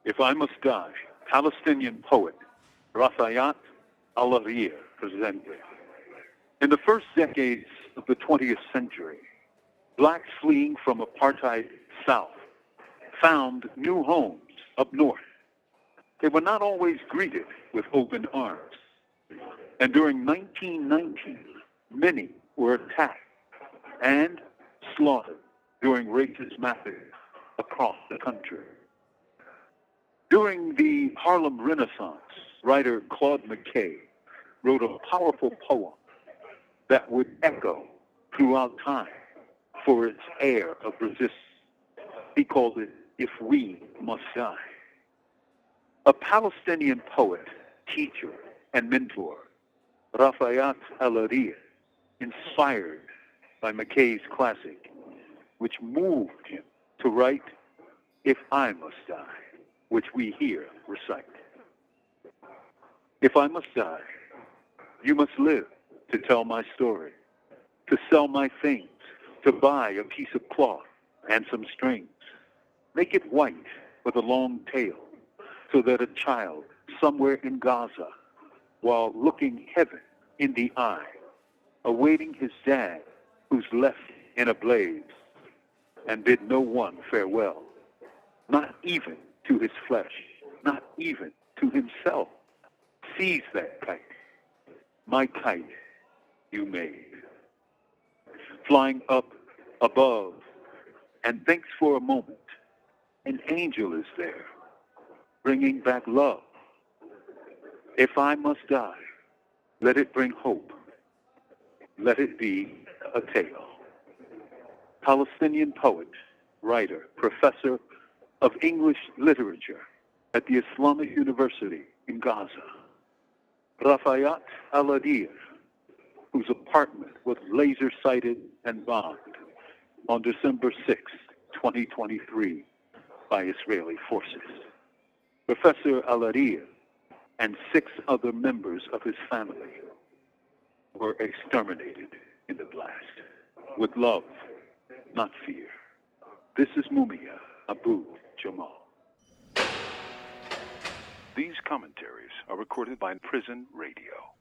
If I Must Die, Palestinian poet Rafayat Alaria presented. In the first decades of the 20th century, blacks fleeing from apartheid South found new homes up north. They were not always greeted with open arms. And during 1919, many were attacked and slaughtered during racist massacres across the country. During the Harlem Renaissance, writer Claude McKay wrote a powerful poem that would echo throughout time for its air of resistance. He called it If We Must Die. A Palestinian poet, teacher, and mentor, Rafayat Alaria, inspired by McKay's classic, which moved him to write If I Must Die, which we here recite. If I must die, you must live to tell my story, to sell my things, to buy a piece of cloth and some strings. Make it white with a long tail, so that a child somewhere in Gaza, while looking heaven in the eye, awaiting his dad who's left in a blaze, and bid no one farewell, not even to his flesh, not even to himself, sees that kite, my kite you made, flying up above, and thinks for a moment an angel is there, bringing back love. If I must die, let it bring hope. Let it be a tale. Palestinian poet, writer, professor of English literature at the Islamic University in Gaza, Rafayat Aladir, whose apartment was laser-sighted and bombed on December 6, 2023, by Israeli forces. Professor Aladir and 6 other members of his family were exterminated in the blast with love, not fear. This is Mumia Abu Jamal. These commentaries are recorded by Prison Radio.